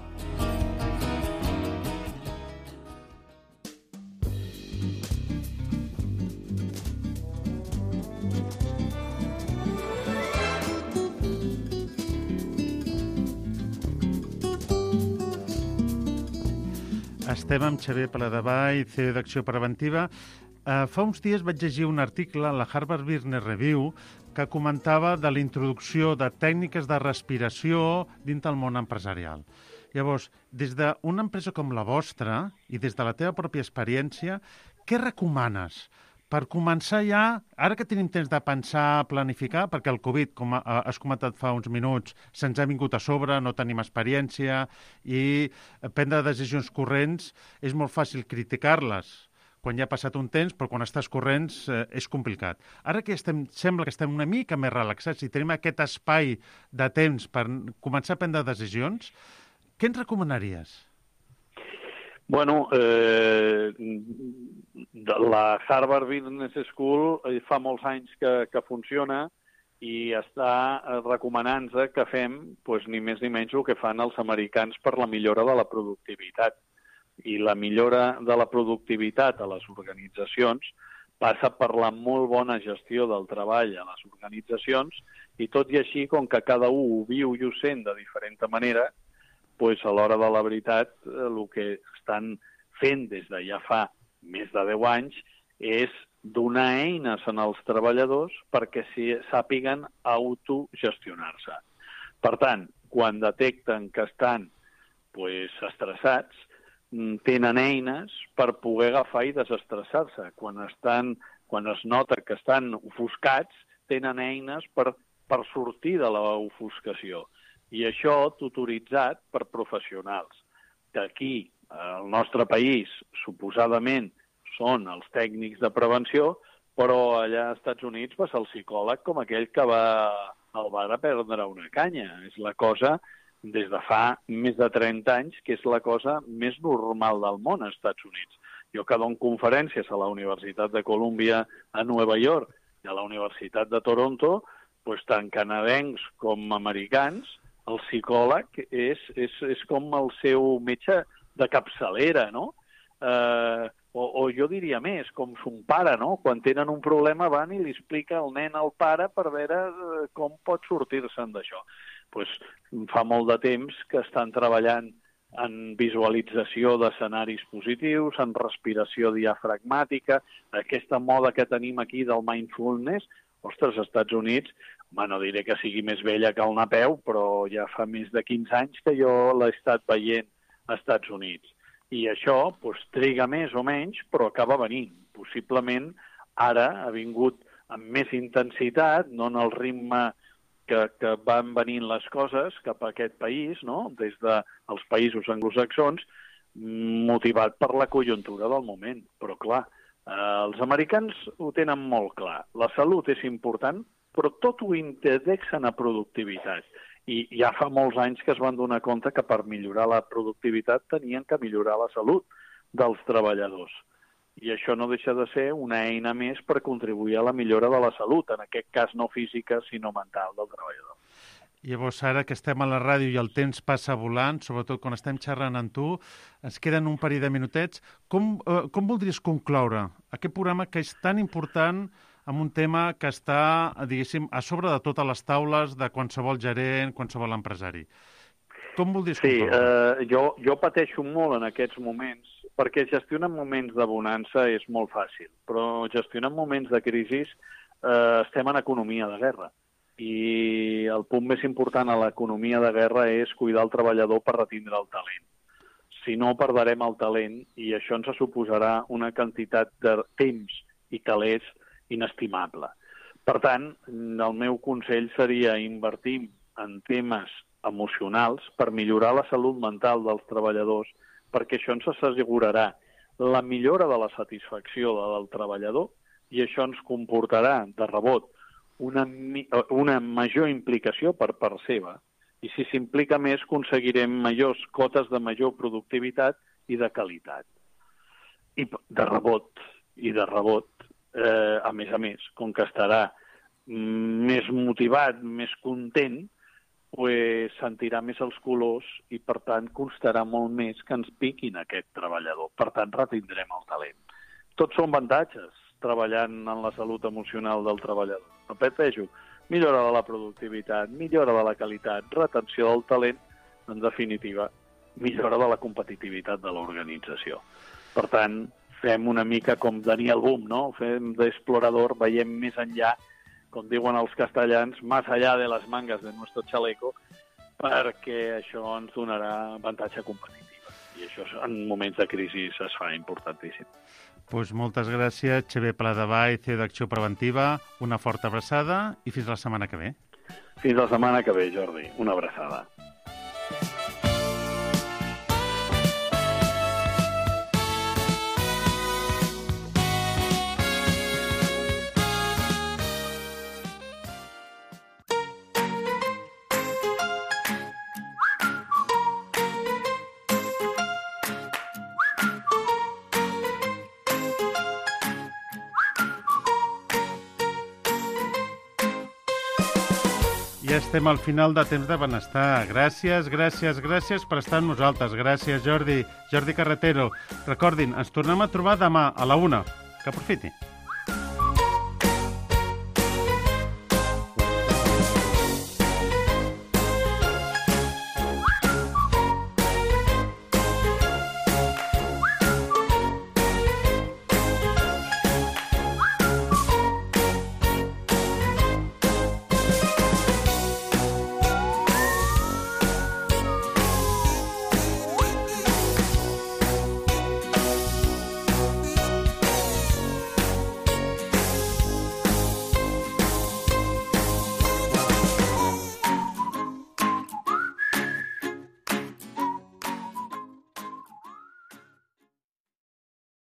Estem amb Xavier Paladevall, C E O d'Acció Preventiva. Uh, fa uns dies vaig llegir un article a la Harvard Business Review que comentava de la introducció de tècniques de respiració dins del món empresarial. Llavors, des d'una empresa com la vostra i des de la teva pròpia experiència, què recomanes per començar ja, ara que tenim temps de pensar, planificar, perquè el Covid, com has comentat fa uns minuts, se'ns ha vingut a sobre, no tenim experiència i prendre decisions corrents és molt fàcil criticar-les quan ja ha passat un temps, però quan estàs corrents eh, és complicat. Ara que estem, sembla que estem una mica més relaxats i tenim aquest espai de temps per començar a prendre decisions, què ens recomanaries? Bueno, eh, la Harvard Business School fa molts anys que, que funciona i està recomanant-nos que fem pues, ni més ni menys el que fan els americans per la millora de la productivitat. I la millora de la productivitat a les organitzacions passa per la molt bona gestió del treball a les organitzacions i tot i així, com que cada un ho viu i ho sent de diferent manera, doncs a l'hora de la veritat el que estan fent des de ja fa més de deu anys és donar eines als treballadors perquè sàpiguen autogestionar-se. Per tant, quan detecten que estan pues, estressats, tenen eines per poder agafar i desestressar-se. Quan, estan, quan es nota que estan ofuscats, tenen eines per, per sortir de l'ofuscació. I això tutoritzat per professionals. D'aquí, al nostre país, suposadament, són els tècnics de prevenció, però allà als Estats Units va ser el psicòleg com aquell que va al bar a prendre una canya. És la cosa des de fa més de trenta anys, que és la cosa més normal del món als Estats Units. Jo que dono conferències a la Universitat de Colúmbia a Nova York i a la Universitat de Toronto, doncs tant canadencs com americans, el psicòleg és, és, és com el seu metge de capçalera, no? Eh, o, o jo diria més, com son pare, no? Quan tenen un problema van i li explica el nen al pare per veure com pot sortir-se'n d'això. Pues, fa molt de temps que estan treballant en visualització d'escenaris positius, en respiració diafragmàtica, aquesta moda que tenim aquí del mindfulness. Ostres, als Estats Units, home, no diré que sigui més vella que el Napeu, però ja fa més de quinze anys que jo l'he estat veient als Estats Units. I això pues, triga més o menys, però acaba venint. Possiblement ara ha vingut amb més intensitat, no en el ritme que, que van venint les coses cap a aquest país, no? Des dels països anglosaxons, motivat per la conjuntura del moment. Però, clar, eh, els americans ho tenen molt clar. La salut és important, però tot ho indexen a productivitat. I ja fa molts anys que es van donar compte que per millorar la productivitat tenien que millorar la salut dels treballadors. I això no deixa de ser una eina més per contribuir a la millora de la salut, en aquest cas no física, sinó mental del treballador. Llavors, ara que estem a la ràdio i el temps passa volant, sobretot quan estem xerrant amb tu, ens queden un parell de minutets. Com, eh, com voldries concloure aquest programa que és tan important amb un tema que està, diguéssim, a sobre de totes les taules de qualsevol gerent, qualsevol empresari? Com voldries concloure? Sí, eh, jo, jo pateixo molt en aquests moments, perquè gestionar moments de bonança és molt fàcil, però gestionar moments de crisi eh, estem en economia de guerra. I el punt més important a l'economia de guerra és cuidar el treballador per retindre el talent. Si no, perdrem el talent i això ens suposarà una quantitat de temps i calés inestimable. Per tant, el meu consell seria invertir en temes emocionals per millorar la salut mental dels treballadors, perquè això ens assegurarà la millora de la satisfacció del treballador i això ens comportarà, de rebot, una, una major implicació per part seva. I si s'implica més, aconseguirem majors cotes de major productivitat i de qualitat. I de rebot, i de rebot, eh, a més a més, com que estarà més motivat, més content, pues, sentirà més els colors i, per tant, costarà molt més que ens piquin aquest treballador. Per tant, retindrem el talent. Tots són avantatges treballant en la salut emocional del treballador. Repeteixo, millora de la productivitat, millora de la qualitat, retenció del talent, en definitiva, millora de la competitivitat de l'organització. Per tant, fem una mica com Daniel Boom, no? Fem d'explorador, veiem més enllà, com diuen els castellans, más allá de las mangas de nuestro chaleco, perquè això ens donarà avantatge competitiva. I això en moments de crisi es fa importantíssim. Pues moltes gràcies, Xavier Pladevall, C E O d'Acció Preventiva, una forta abraçada i fins la setmana que ve. Fins la setmana que ve, Jordi. Una abraçada. Ja estem al final de Temps de Benestar. Gràcies, gràcies, gràcies per estar amb nosaltres. Gràcies, Jordi. Jordi Carretero. Recordin, ens tornem a trobar demà a la una. Que aprofiti.